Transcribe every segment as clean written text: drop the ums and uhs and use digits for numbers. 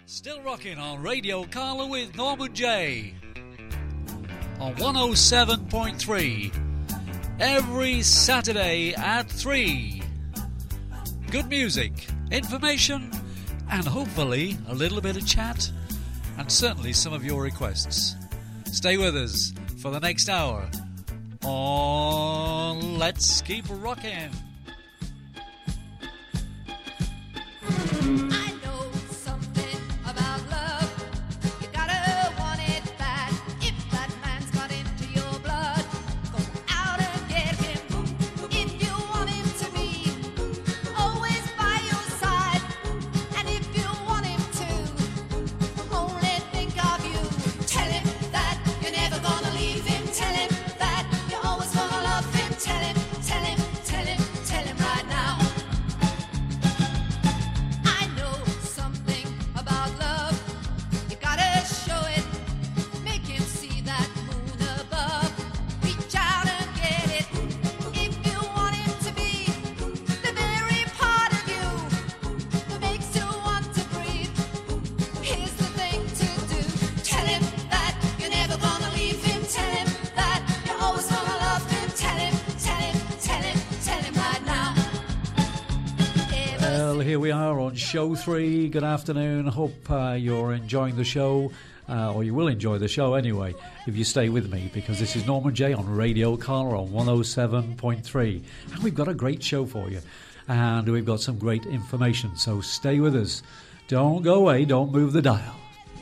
Still rocking on Radio Carla with Norman J. On 107.3 every Saturday at 3. Good music, information, and hopefully a little bit of chat, and certainly some of your requests. Stay with us for the next hour on Let's Keep Rocking. Here we are on show 3. Good afternoon. Hope you're enjoying the show, or you will enjoy the show anyway if you stay with me, because this is Norman J on Radio Carla on 107.3, and we've got a great show for you, and we've got some great information, so stay with us. Don't go away, don't move the dial.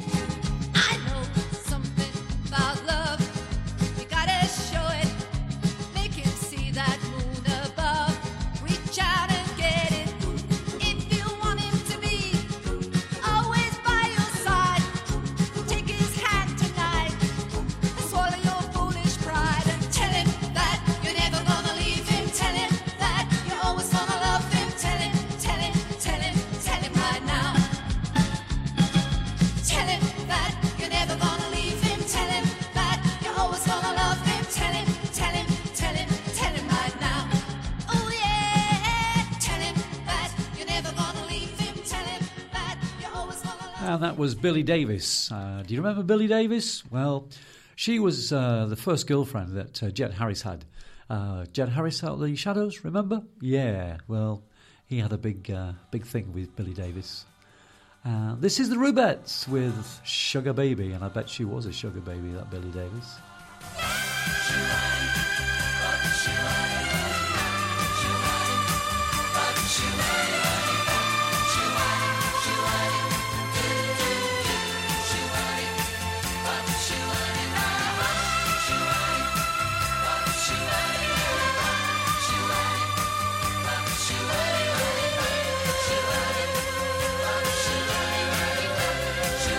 And that was Billy Davis. Do you remember Billy Davis? Well, she was the first girlfriend that Jet Harris had. Jet Harris out of the Shadows, remember? Yeah, well, he had a big thing with Billy Davis. This is the Rubettes with Sugar Baby, and I bet she was a sugar baby, that Billy Davis.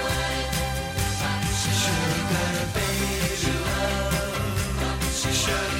Sugar baby,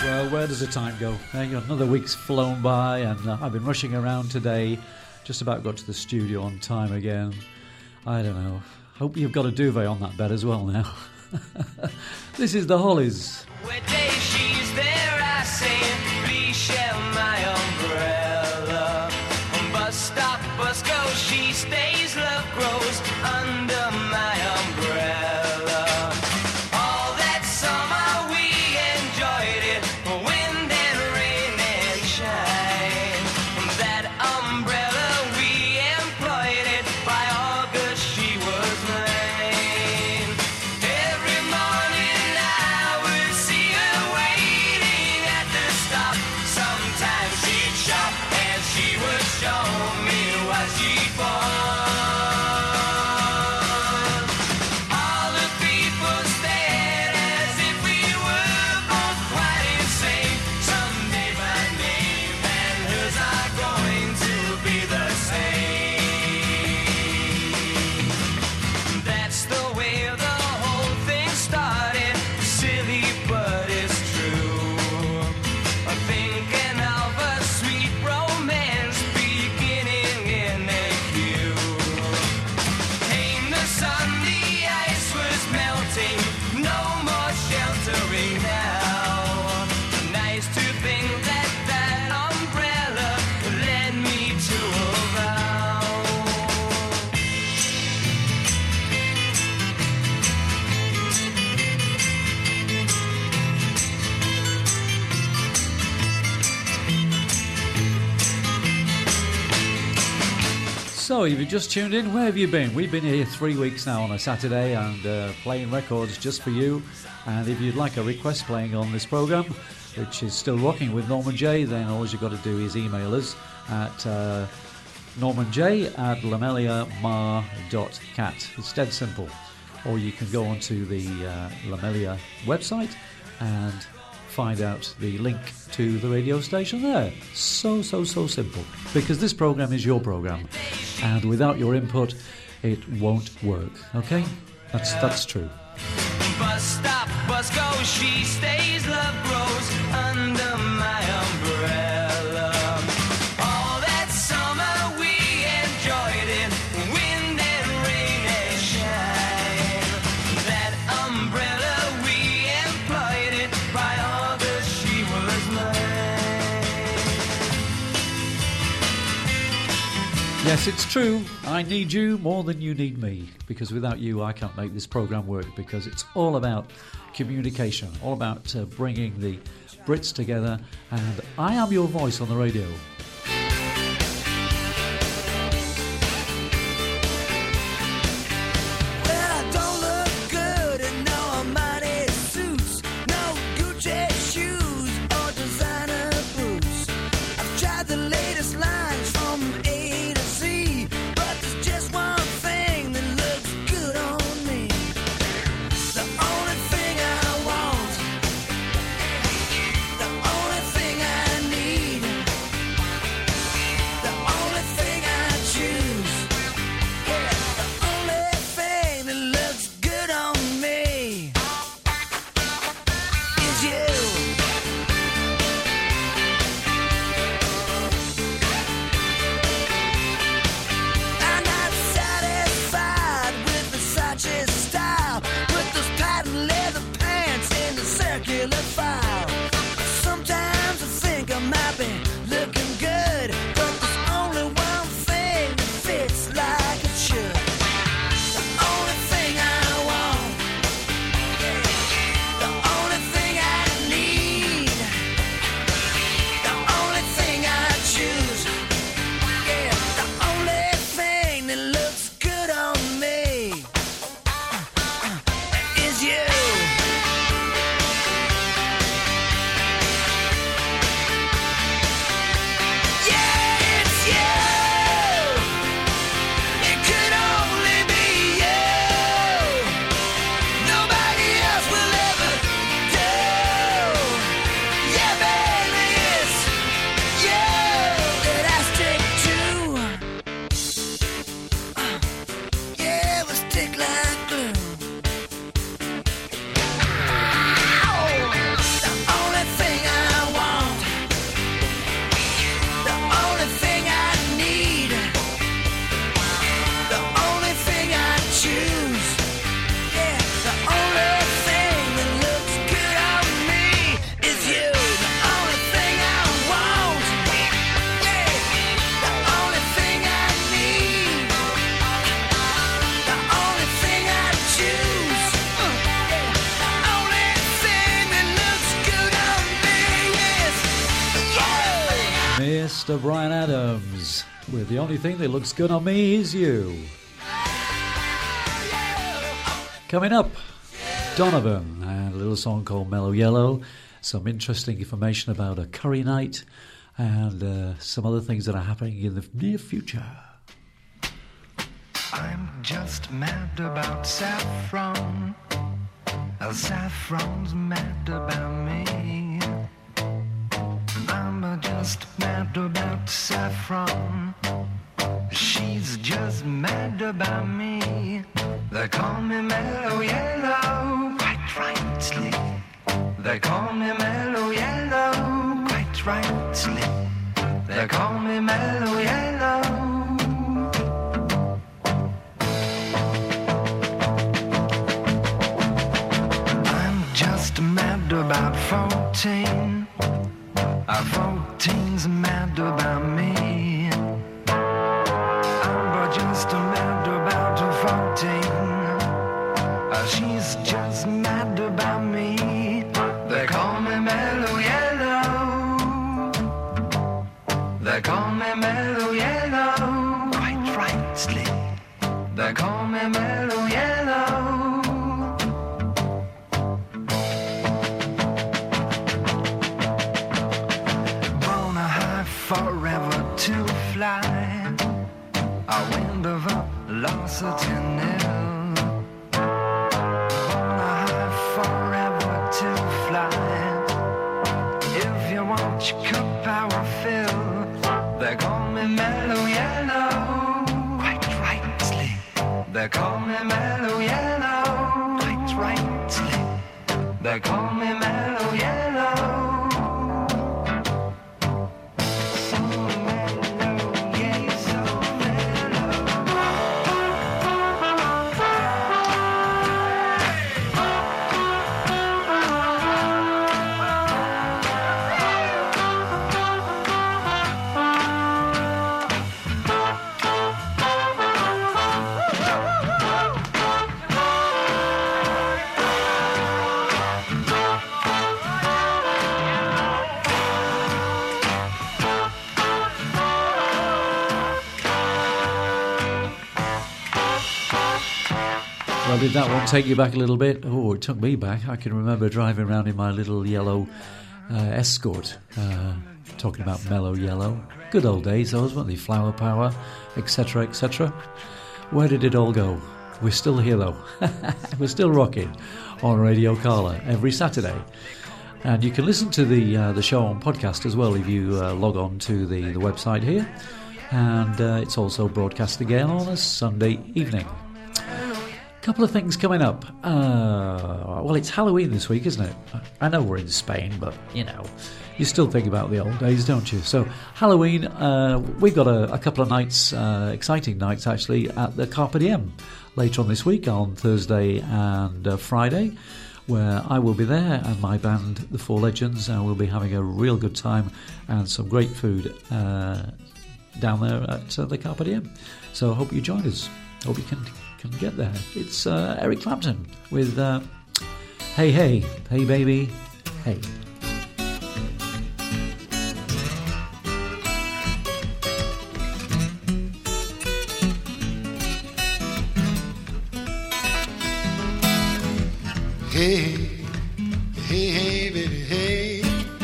Well, where does the time go? Another week's flown by, and I've been rushing around today. Just about got to the studio on time again. I don't know. Hope you've got a duvet on that bed as well now. This is the Hollies. Where day she's there, I say, please share my umbrella. Bus stop, bus go, she stays, love grows under my umbrella. All that summer we enjoyed it, wind and rain and shine. That umbrella we employed it, by August she was mine. Every morning I would see her waiting at the stop. Sometimes she'd shop and she would show me what she'd bought. All the people stared as if we were both quite insane. Someday my name and hers are going to be the same. That's the way the whole thing started. Silly, but it's true. I'm thinking of a sweet romance beginning in a queue. Came the sun, the ice was melting. No more sheltering now. Nice to think that that umbrella led me to a vow. So, if you just tuned in, where have you been? We've been here 3 weeks now on a Saturday and playing records just for you. And if you'd like a request playing on this programme, which is still rocking with Norman J, then all you've got to do is email us at normanj@lameliamar.cat. It's dead simple. Or you can go onto the Lamelia website and find out the link to the radio station there. So simple. Because this programme is your programme. And without your input, it won't work. Okay? That's true. Bus stop, bus go, she stays, love grows under my umbrella. All that summer we enjoyed it, wind and rain and shine. That umbrella we employed it, by August she was mine. Yes, it's true. I need you more than you need me, because without you I can't make this programme work, because it's all about communication, all about bringing the Brits together, and I am your voice on the radio. Well, I don't look good in no Armani suits, no Gucci shoes or designer boots. I've tried the latest lines from A to Z, but there's just one thing that looks good on me. The only thing I want, the only thing I need, Mr. Bryan Adams with The Only Thing That Looks Good on Me Is You. Coming up, Donovan and a little song called Mellow Yellow, some interesting information about a curry night, and some other things that are happening in the near future. I'm just mad about saffron. Saffron's mad about me. I'm just mad about saffron. She's just mad about me. They call me Mellow Yellow, quite rightly. They call me Mellow Yellow, quite rightly. They call me Mellow Yellow. Mad about 14. 14's mad about me. I'm just mad about 14. She's just mad about me. They call me Mellow Yellow. They call me Mellow Yellow, quite rightly. They call me Mellow Yellow. Forever to fly, a wind of velocity nil. On a high forever to fly. If you want your cup power fill, they call me Mellow Yellow, quite rightly. They call me Mellow Yellow, quite rightly. They call me Mellow Yellow. Well, did that one take you back a little bit? Oh, it took me back. I can remember driving around in my little yellow Escort, talking about Mellow Yellow. Good old days, those, weren't they? Flower Power, etc., etc. Where did it all go? We're still here, though. We're still rocking on Radio Carla every Saturday. And you can listen to the show on podcast as well if you log on to the website here. And it's also broadcast again on a Sunday evening. Couple of things coming up. Well, it's Halloween this week, isn't it? I know we're in Spain, but you know, you still think about the old days, don't you? So Halloween, we've got a couple of nights, exciting nights actually, at the Carpe Diem later on this week, on Thursday and Friday, where I will be there and my band, The Four Legends, and we'll be having a real good time and some great food down there at the Carpe Diem. So I hope you join us. Hope you can get there. It's Eric Clapton with Hey Hey, Hey Baby, Hey. Hey, hey, hey, baby, hey.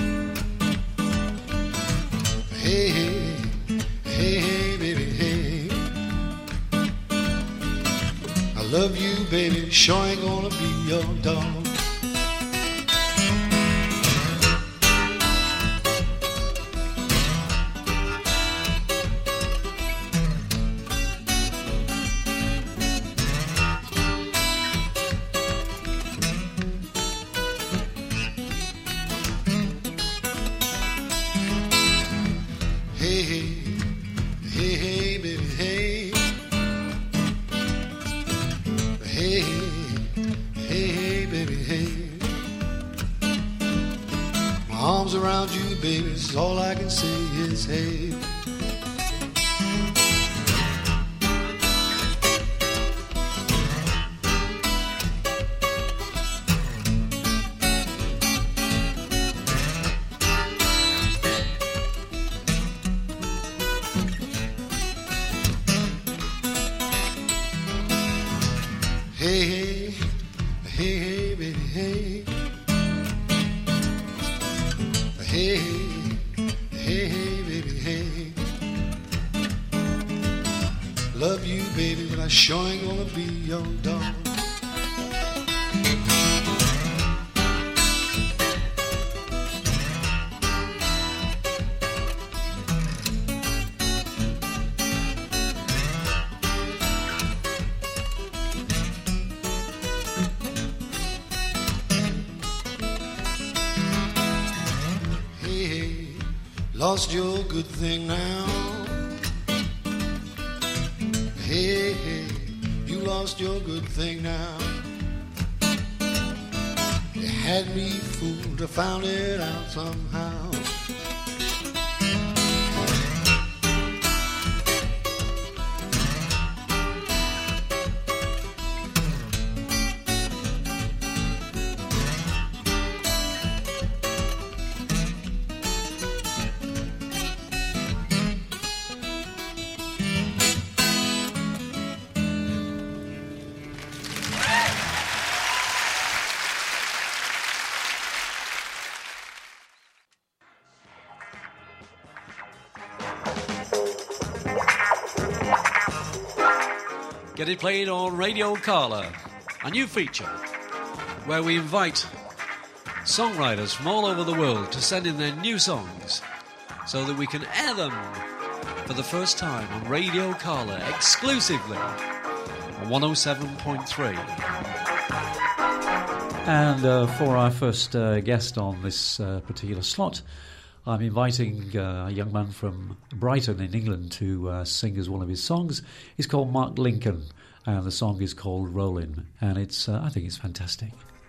Hey, hey, hey, hey, baby, hey. I love you, baby, sure ain't gonna be your dog. All I can say is hey. Hey, hey, hey, baby, hey. Love you, baby, but I sure ain't gonna be your dog. Lost your good thing now. Hey, hey, you lost your good thing now. You had me fooled, I found it out somehow. Get It Played on Radio Carla, a new feature where we invite songwriters from all over the world to send in their new songs so that we can air them for the first time on Radio Carla exclusively on 107.3. And for our first guest on this particular slot, I'm inviting a young man from Brighton in England to sing as one of his songs. He's called Mark Lincoln, and the song is called Rollin', and it's I think it's fantastic.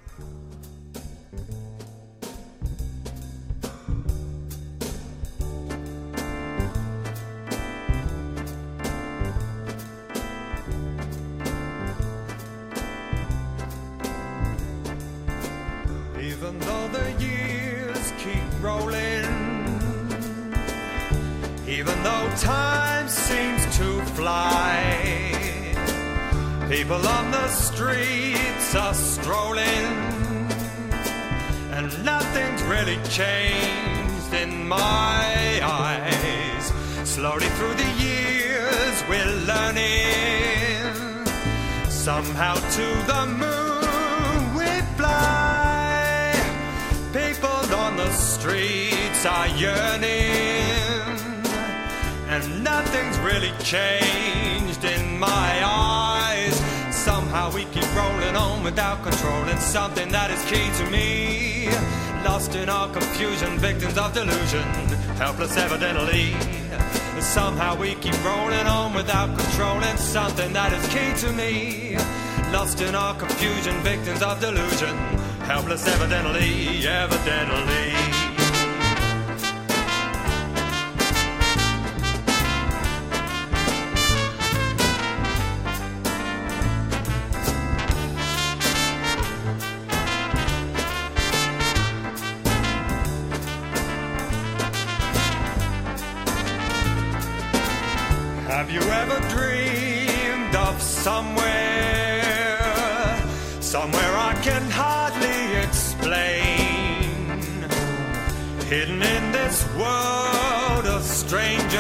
Even though the years keep rolling, even though time seems to fly, people on the streets are strolling, and nothing's really changed in my eyes. Slowly through the years we're learning, somehow to the moon we fly. People on the streets are yearning, and nothing's really changed in my eyes. Somehow we keep rolling on without controlling something that is key to me. Lost in our confusion, victims of delusion, helpless evidently. Somehow we keep rolling on without controlling something that is key to me. Lost in our confusion, victims of delusion, helpless evidently, evidently. Have you ever dreamed of somewhere I can hardly explain, hidden in this world of strangers,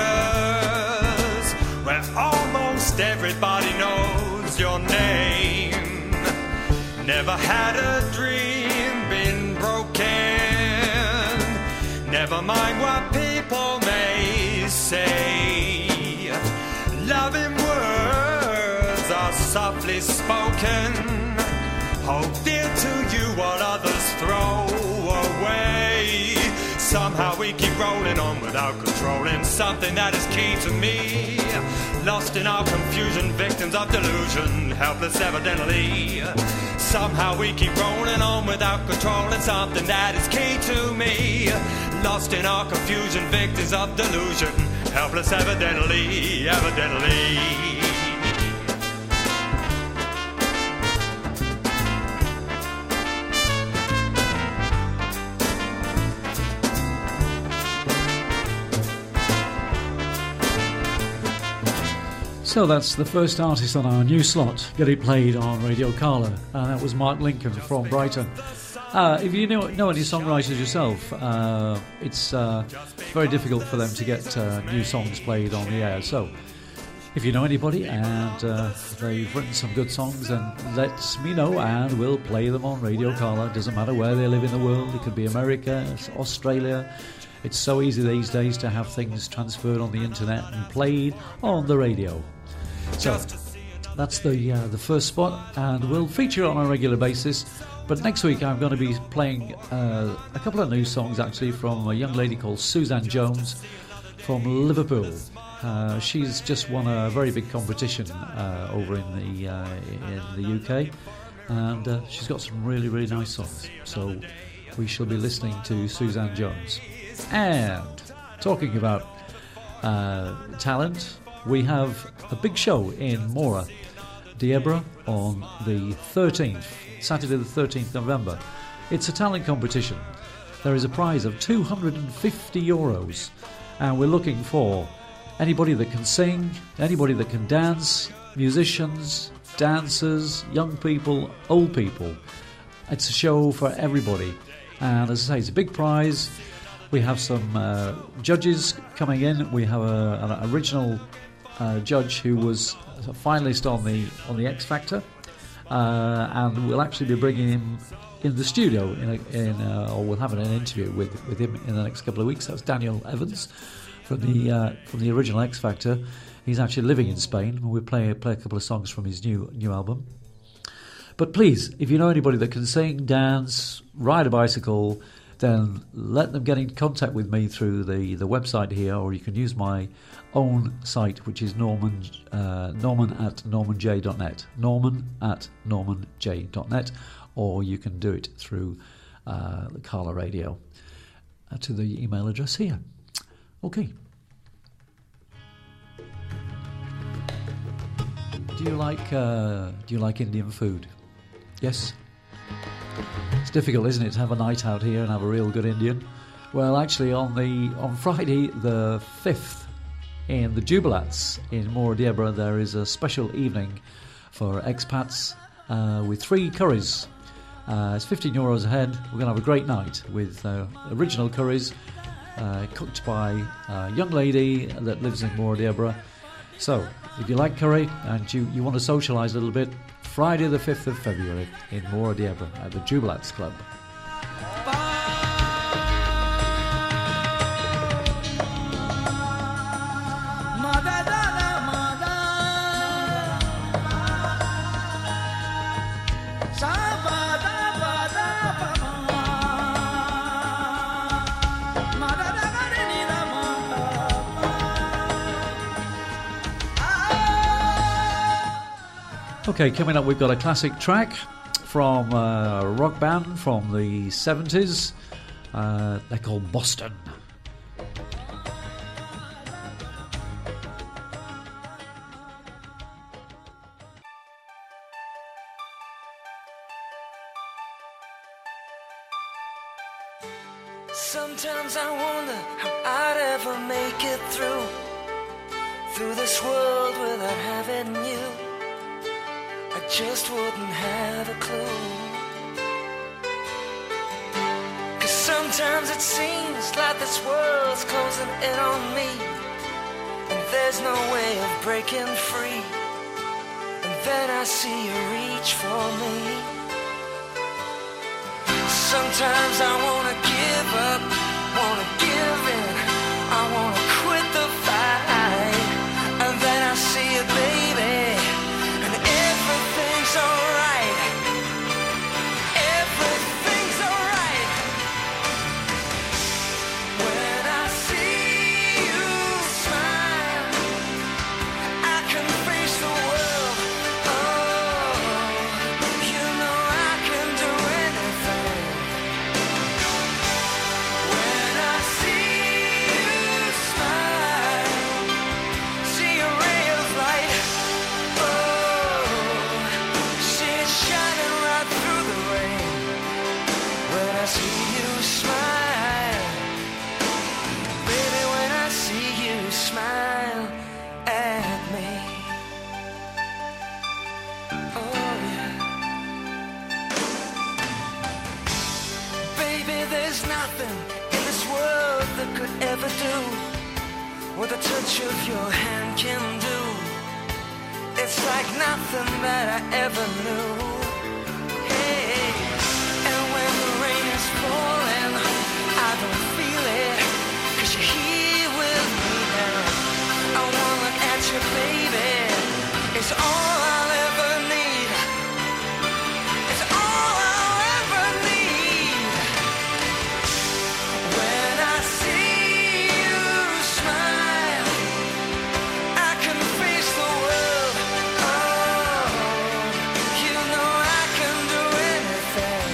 where almost everybody knows your name? Never had a dream been broken, never mind what people may say. Loving words are softly spoken. Hold dear to you what others throw away. Somehow we keep rolling on without controlling something that is key to me. Lost in our confusion, victims of delusion, helpless evidently. Somehow we keep rolling on without controlling something that is key to me. Lost in our confusion, victims of delusion, helpless evidently, evidently. So that's the first artist on our new slot. Get It Played on Radio Carla, and that was Mark Lincoln from Brighton. If you know any songwriters yourself, it's very difficult for them to get new songs played on the air. So, if you know anybody and they've written some good songs, then let me know and we'll play them on Radio Carla. Doesn't matter where they live in the world. It could be America, Australia. It's so easy these days to have things transferred on the internet and played on the radio. So that's the first spot, and we'll feature it on a regular basis. But next week I'm going to be playing a couple of new songs actually from a young lady called Suzanne Jones from Liverpool. She's just won a very big competition over in the UK, and she's got some really, really nice songs. So we shall be listening to Suzanne Jones. And talking about talent, we have a big show in Mora, Diebra, on the 13th, Saturday the 13th November. It's a talent competition. There is a prize of €250, and we're looking for anybody that can sing, anybody that can dance, musicians, dancers, young people, old people. It's a show for everybody, and as I say, it's a big prize. We have some judges coming in. We have an original judge who was a finalist on the X Factor, and we'll actually be bringing him in the studio or we'll have an interview with him in the next couple of weeks. That's Daniel Evans from the original X Factor. He's actually living in Spain, and we'll play a couple of songs from his new album. But please, if you know anybody that can sing, dance, ride a bicycle, then let them get in contact with me through the website here, or you can use my own site, which is Norman at normanj.net, Norman at normanj.net, or you can do it through the Carla Radio to the email address here. Okay. Do you like Indian food? Yes. It's difficult, isn't it, to have a night out here and have a real good Indian? Well, actually, on Friday the 5th in the Jubilats in Mora Diebra, there is a special evening for expats with 3 curries. It's €15 a head. We're going to have a great night with original curries cooked by a young lady that lives in Mora Diebra. So, if you like curry and you want to socialise a little bit, Friday the 5th of February in Mora Diebra at the Jubilats Club. Okay, coming up we've got a classic track from a rock band from the 70s. They're called Boston. Sometimes I wonder how I'd ever make it through this world without having you. I just wouldn't have a clue. 'Cause sometimes it seems like this world's closing in on me, and there's no way of breaking free. And then I see you reach for me. Sometimes I wanna give up, wanna give in, I wanna quit the fight. And then I see you, baby, and everything's alright. Everything's alright. When I see you smile, I can face the world. Oh, you know I can do anything. what the touch of your hand can do. It's like nothing that I ever knew. Hey, and when the rain is falling, I don't feel it, 'cause you're here with me now. I wanna look at you, baby. It's all I'll ever need. It's all I'll ever need. When I see you smile, I can face the world. Oh, you know I can do anything.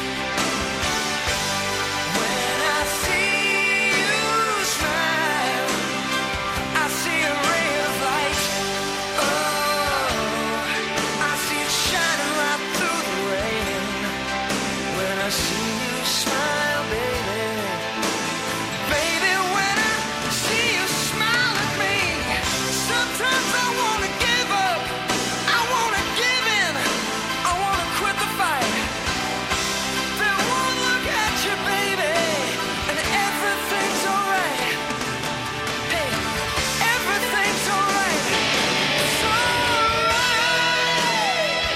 When I see you smile, I see a ray of light. Oh, I see it shining right through the rain. When I see you smile, baby. Baby, when I see you smile at me, sometimes I wanna give up. I wanna give in. I wanna quit the fight. Then one look at you, baby, and everything's alright. Hey, everything's alright. It's alright.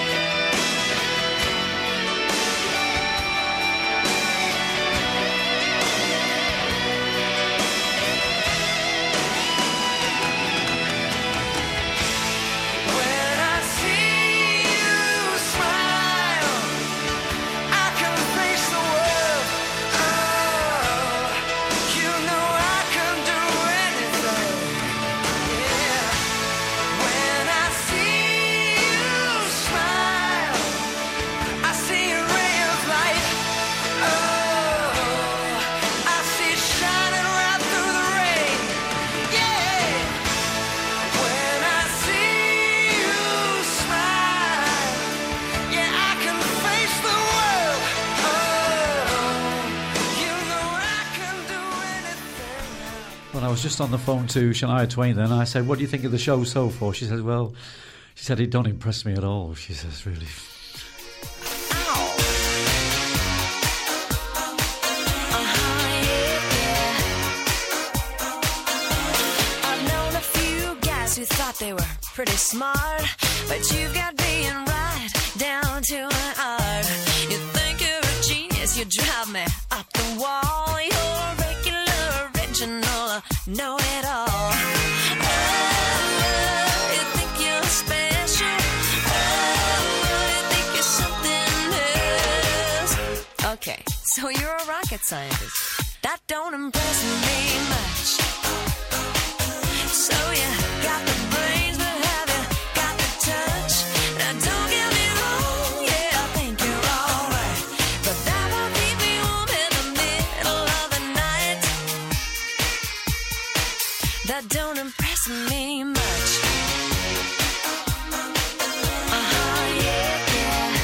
When I see you smile, I can face the world. Oh, you know I can do anything. Yeah. When I see you smile, I see a ray of light. Oh, I see it shining right through the rain. Yeah. When I see you smile, yeah, I can face the world. Oh, you know I can do anything. When I was just on the phone to Shania Twain then, I said, what do you think of the show so far? She says, well, she said, it don't impress me at all. She says, really. I've known a few guys who thought they were pretty smart, but you've got being right down to an art. You think you're a genius, you drive me up the wall. You're a regular, original, know-it-all. Oh, you think you're special. Oh, you think you're something else. Okay, so you're a rocket scientist. That don't impress me much. So you got the brains, but have you got the touch? Now don't get me wrong, yeah, I think you're alright, but that won't keep me warm in the middle of the night. That don't impress me much. Yeah, yeah.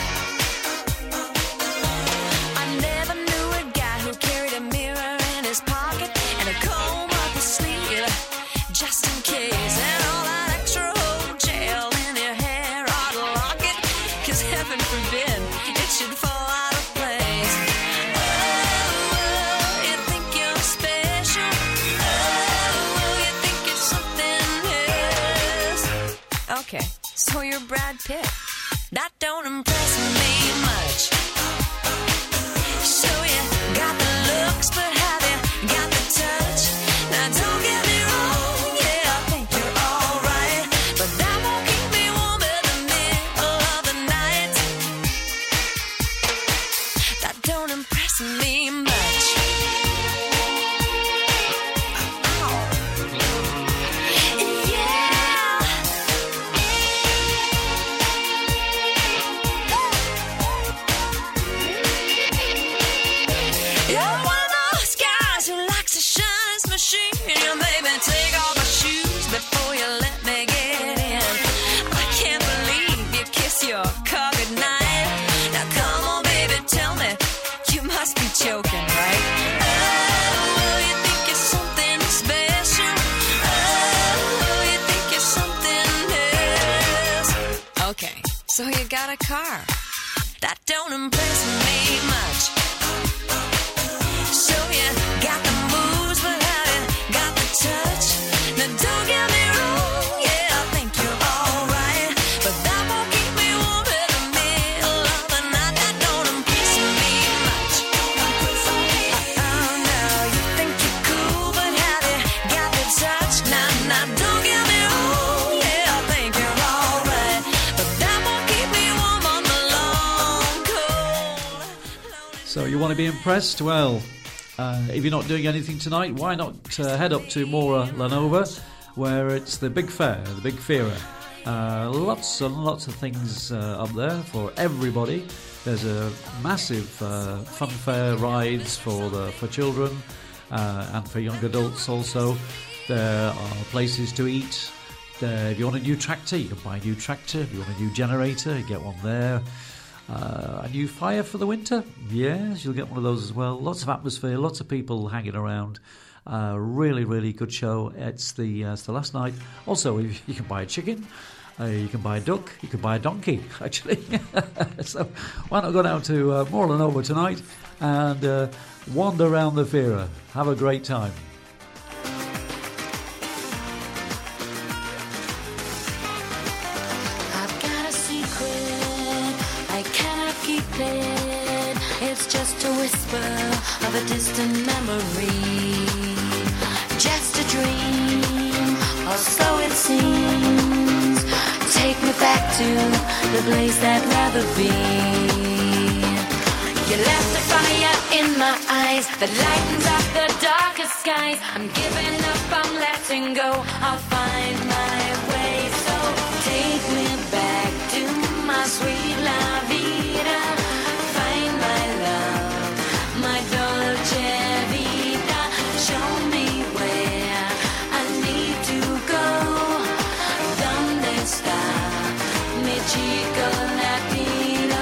I never knew a guy who carried a mirror in his pocket and a comb up his sleeve, just in case, and all that extra old gel in your hair ought to lock it, 'cause heaven forbid it should fall out of place. Oh, you think you're special. Oh, you think you're something else. Okay, so you're Brad Pitt. That don't impress me much. So you got the looks, but have you got the touch? Now don't get me wrong, yeah, I think you're alright, but that won't keep me warm in the middle of the night. That don't impress me much. You're one of those guys who likes to shine his machine. You made me take off my shoes before you let me get in. I can't believe you kiss your car goodnight. Now come on, baby, tell me, you must be joking, right? Oh, you think you're something special. Oh, you think you're something else. Okay, so you got a car. That don't impress me much. So you got the moves, but have you got the touch? You want to be impressed? Well, if you're not doing anything tonight, why not head up to Mora Lanova, where it's the big fair, the big Fira. Lots and lots of things up there for everybody. There's a massive fun fair, rides for children and for young adults also. There are places to eat. If you want a new tractor, you can buy a new tractor. If you want a new generator, you get one there. A new fire for the winter? Yes, you'll get one of those as well. Lots of atmosphere, lots of people hanging around. Really, really good show. It's the last night. Also, you can buy a chicken, you can buy a duck, you can buy a donkey, actually. So why not go down to Mora Lanova tonight and wander around the Fira. Have a great time. It's just a whisper of a distant memory, just a dream, or so it seems. Take me back to the place I'd rather be. You left a fire in my eyes that lightens up the darkest skies. I'm giving up, I'm letting go, I'll find my way. So take me back to my sweet la vida. Find my love, my dolce vita. Show me where I need to go. ¿Dónde está mi chico latino?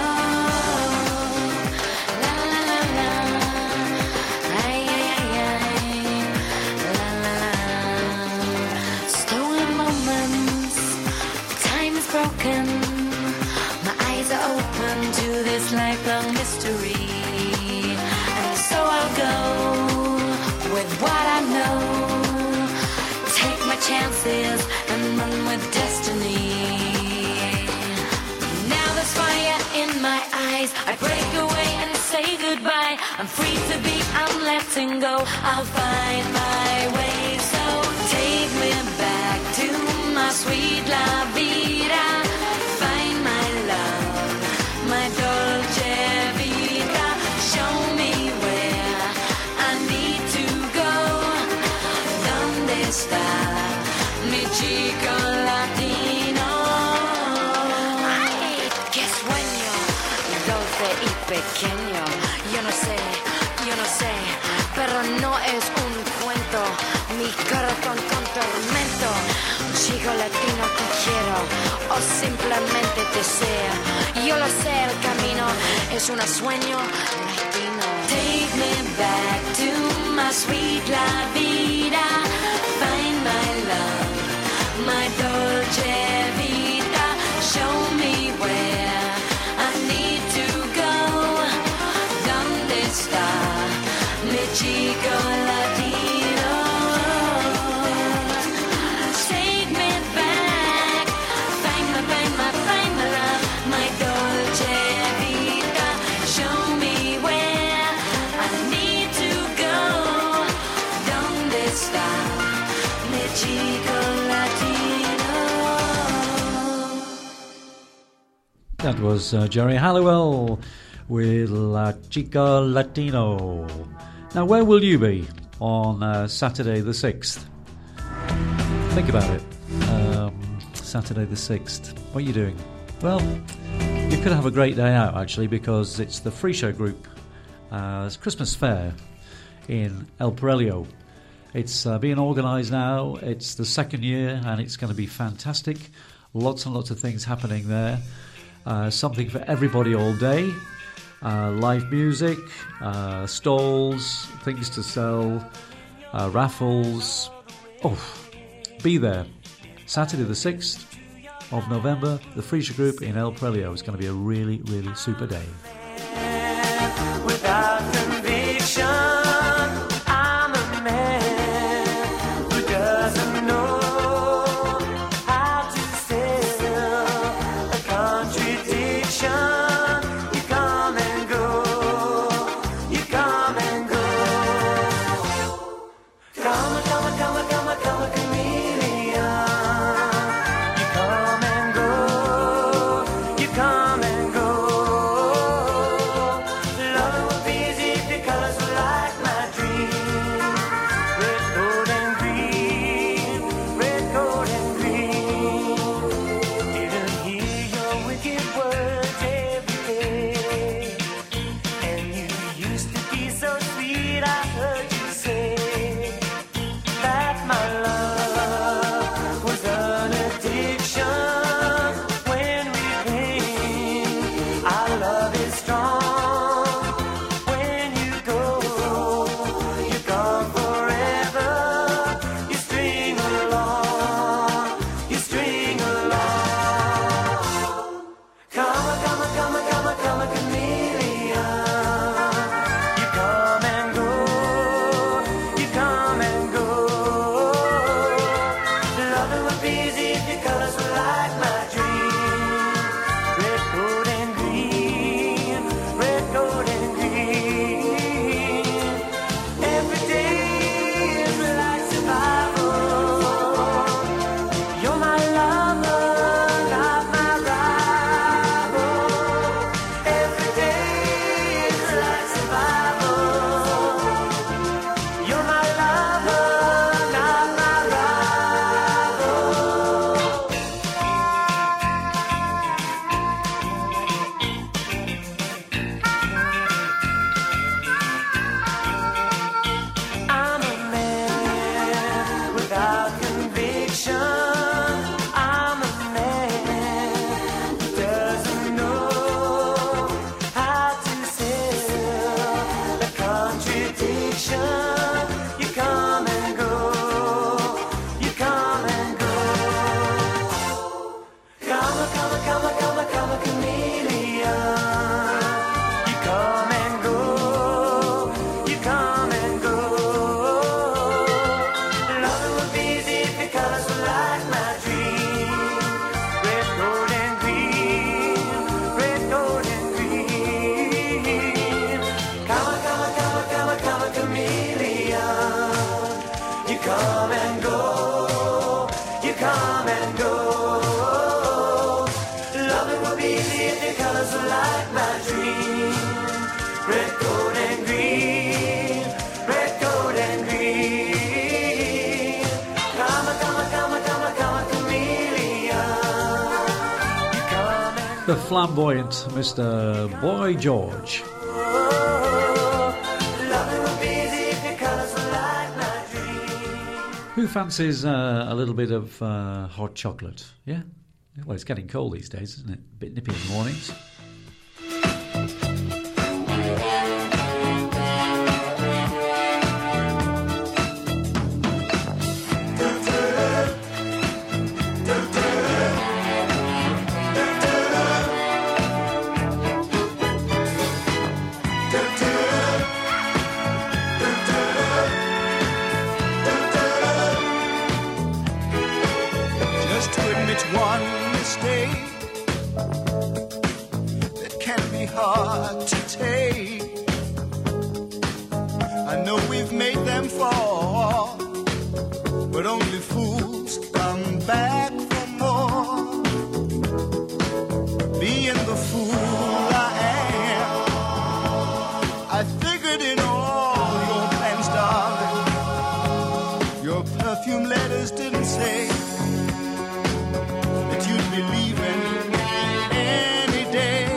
La la la la, ay ay ay ay, la la la. Stolen moments, time is broken. My eyes are open to this lifelong mystery, and so I'll go with what I know. Take my chances and run with destiny. Now there's fire in my eyes. I break away and say goodbye. I'm free to be, I'm letting go. I'll find my way. So take me back to my sweet la vida. Find my love, my dolce vita. Show me where I need to go. ¿Dónde está mi chico latino? Ay, qué sueño dulce y pequeño. Yo no sé, pero no es un cuento. Mi corazón con tormento. Un chico latino que quiero o simplemente deseo. Yo lo sé, el camino es un sueño latino. Take me back to my sweet la vida. Find my love, my dolce vita. Show me where I need to go. ¿Dónde está mi chico latino? Take me back. Find my love, my dolce vita. Show me where I need to go. ¿Dónde está mi chico latino? That was Jerry Halliwell with La Chica Latino. Now, where will you be on Saturday the 6th? Think about it. Saturday the 6th. What are you doing? Well, you could have a great day out, actually, because it's the Free Show Group. It's Christmas Fair in El Pirello. It's being organised now. It's the second year, and it's going to be fantastic. Lots and lots of things happening there. Something for everybody all day. Live music, stalls, things to sell, raffles. Oh, be there. Saturday the 6th of November, the Free Show Group in El Pirello. It's going to be a really, really super day. Without conviction, I'm a man who doesn't know how to sell a contradiction. You come and go, you come and go. Come, a chameleon. You come and go, you come and go. Love will be come and go, you come and go. Loving would be easy if your colors were like my dream. Red, gold, and green, red, gold, and green. Come, come, come, come, come, chameleon. You come and The flamboyant Mr. Boy George. Who fancies a little bit of hot chocolate? Yeah? Well, it's getting cold these days, isn't it? A bit nippy in the mornings. Just to admit one mistake that can be hard to take. I know we've made them fall, but only fools come back for more. Being the fool I am, I figured in all your plans, darling. Your perfume letters didn't say that you'd be leaving any day.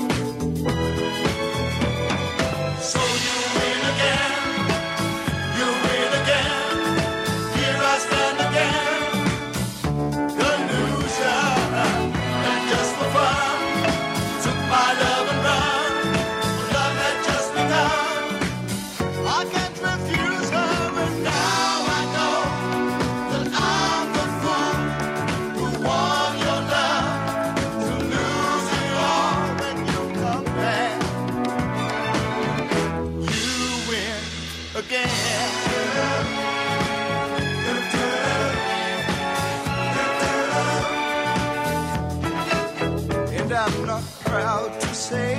So you win again, you win again. Here I stand again, the loser. And just for fun, took my love and run. Love had just begun. I can't refuse her, and now I know that I'm the fool who won your love, to lose it all when you come back. You win again. And I'm not proud to say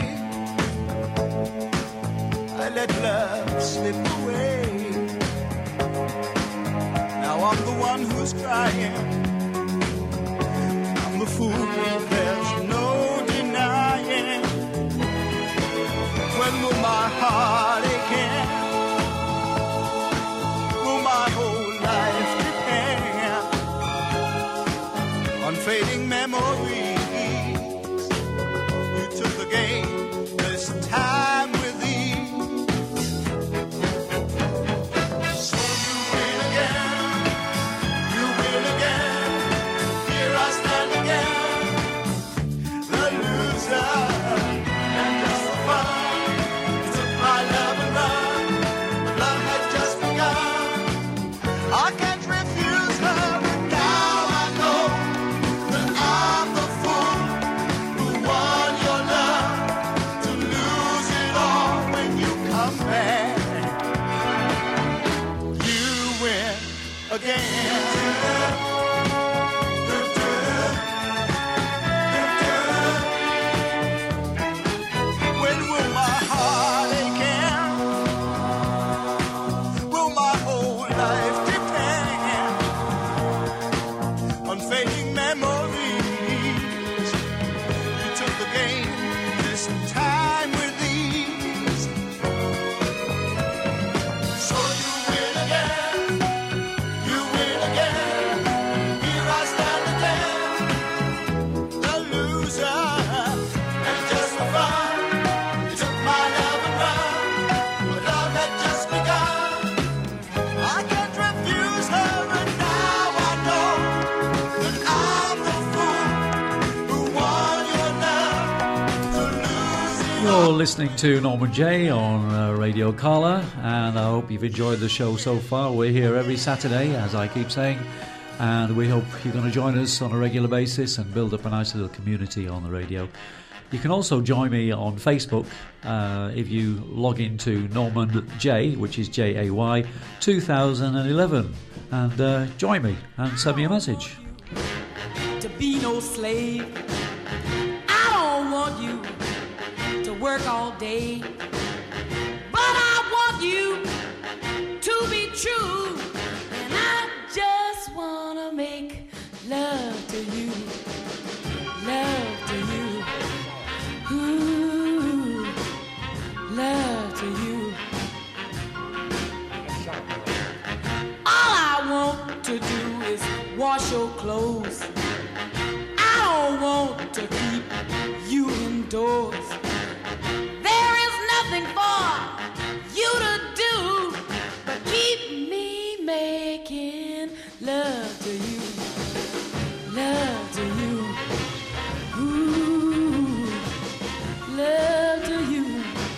I let love slip away. Now I'm the one who's crying. I'm the fool, there's no denying. When will my heart again? Will my whole life depend on fading memories? You took the game this time with ease. So you win again, you win again. Here I stand again, the loser. And just for fun, you took my love and run. Love had just begun. I can't refuse her, and now I know that I'm the fool who won your love, to lose it all when you come back. You win again. When will my heart again? Will my whole life depend on fading memories? You took the game this time with ease. So you win again, you win again. Here I stand again, the loser. And just for fun, you took my love and run. But love had just begun. I can't refuse her, and now I know that I'm the fool who won your love, to lose it all. You're listening to Norman J on Radio Carla, and I hope you've enjoyed the show so far. We're here every Saturday, as I keep saying, and we hope you're going to join us on a regular basis and build up a nice little community on the radio. You can also join me on Facebook if you log into Norman J, which is Jay 2011, and join me and send me a message. To be no slave. I don't want you to work all day, but I want you to be true, and I your clothes. I don't want to keep you indoors. There is nothing for you to do but keep me making love to you, love to you, ooh, love to you.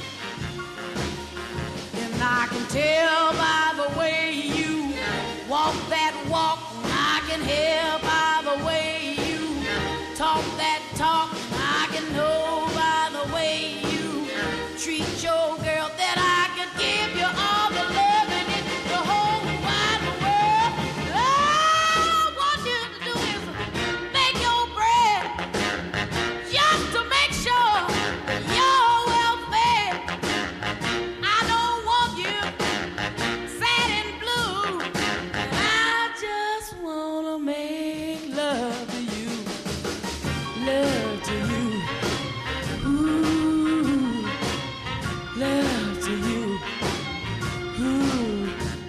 And I can tell by the way you walk that walk, I can hear by the way you talk that talk, I can know by the way you treat your girl that I could give you all the love in it, the whole wide world. All I want you to do is make your bread just to make sure you're well fed. I don't want you sad and blue. I just wanna make love to you, love to you, ooh, love to you, ooh.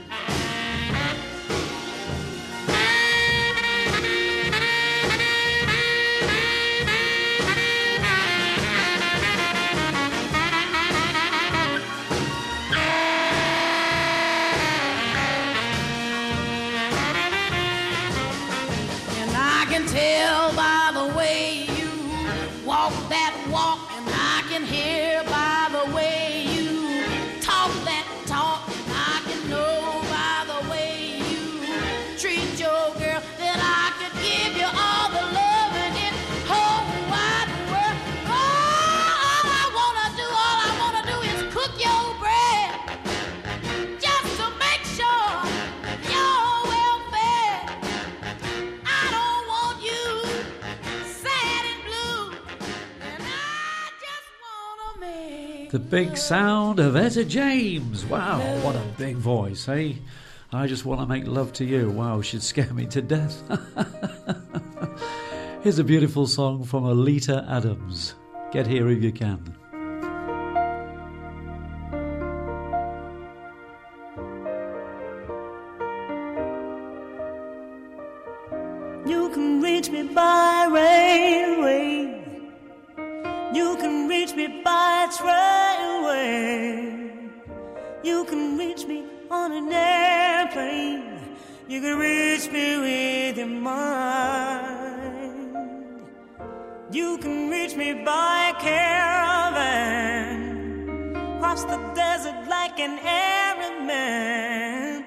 And I can tell by the way you walk that walk, and I can hear by the way you talk that talk, and I can know by the way you treat your girl that I could give you all the love in it whole wide world. All I wanna do is cook your bread just to make sure you're well fed. I don't want you sad and blue, and I just wanna make The big sound of Etta James. Wow, what a big voice, eh? I just want to make love to you. Wow, she'd scare me to death. Here's a beautiful song from Alita Adams. Get here if you can. You can reach me by railway. You can reach me by trailway. You can reach me on an airplane. You can reach me with your mind. You can reach me by caravan. Cross the desert like an Arab man.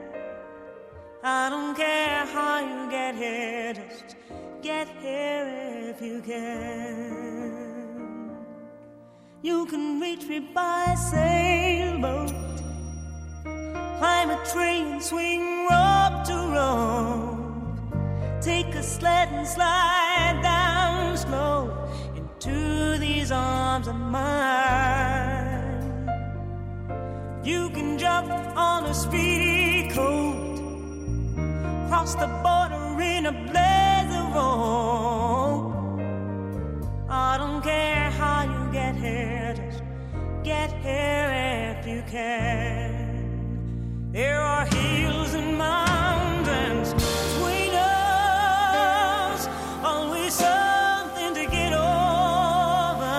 I don't care how you get here, just get here if you can. You can reach me by sailboat. Climb a train, swing rope to rope. Take a sled and slide down slow into these arms of mine. You can jump on a speedy coat, cross the border in a blaze of hope. I don't care how you get here, just get here if you can. There are hills and mountains between us, always something to get over.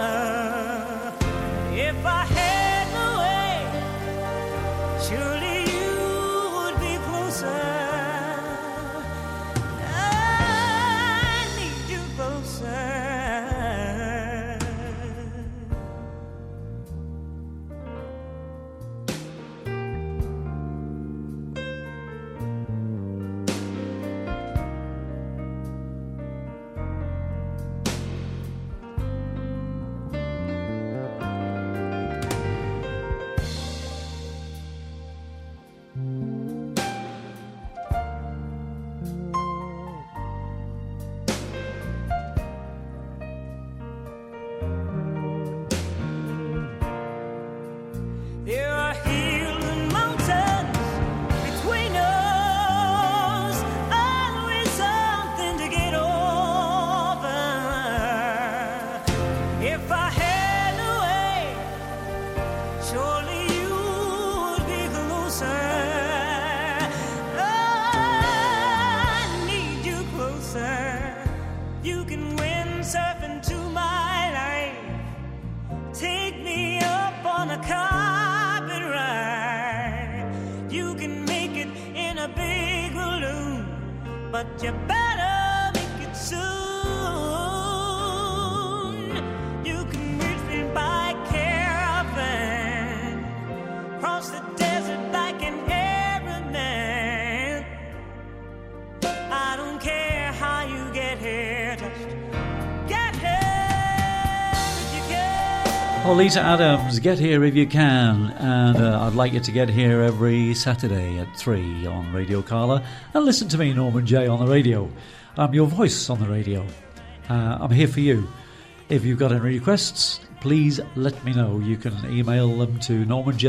If I had no way, surely you would be closer. I need you closer. can make it in a big balloon, but you better make it soon. You can reach me by caravan, cross the desert like an Arab man. I don't care how you get here, just get here if you can. Oh, Lisa Adams, get here if you can. And I'd like you to get here every Saturday at 3 on Radio Carla and listen to me, Norman J, on the radio. I'm your voice on the radio. I'm here for you. If you've got any requests, please let me know. You can email them to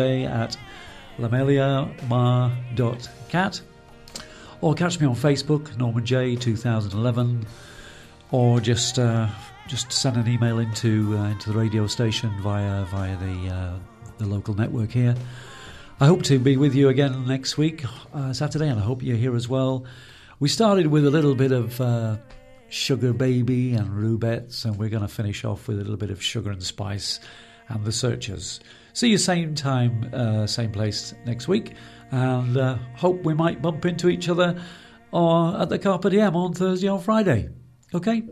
normanja@lameliamar.cat, or catch me on Facebook, Norman J 2011, or just send an email into the radio station via the local network here. I hope to be with you again next week, Saturday, and I hope you're here as well. We started with a little bit of Sugar Baby and Rubettes, and we're going to finish off with a little bit of Sugar and Spice and The Searchers. See you same time, same place next week, and hope we might bump into each other at the Carpe Diem on Thursday or Friday. Okay?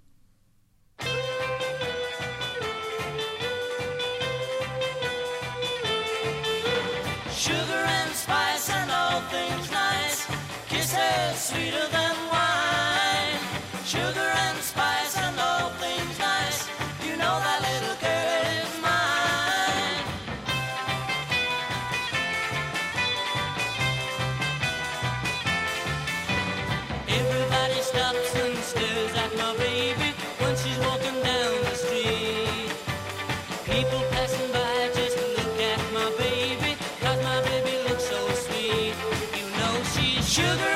Sugar and spice and all things nice, kisses sweeter than wine. Sugar and spice and all things nice, you know that little girl is mine. Everybody stops and stares at my baby when she's walking down the street. People passing by just look at my baby, 'cause my baby looks so sweet. You know she's sugar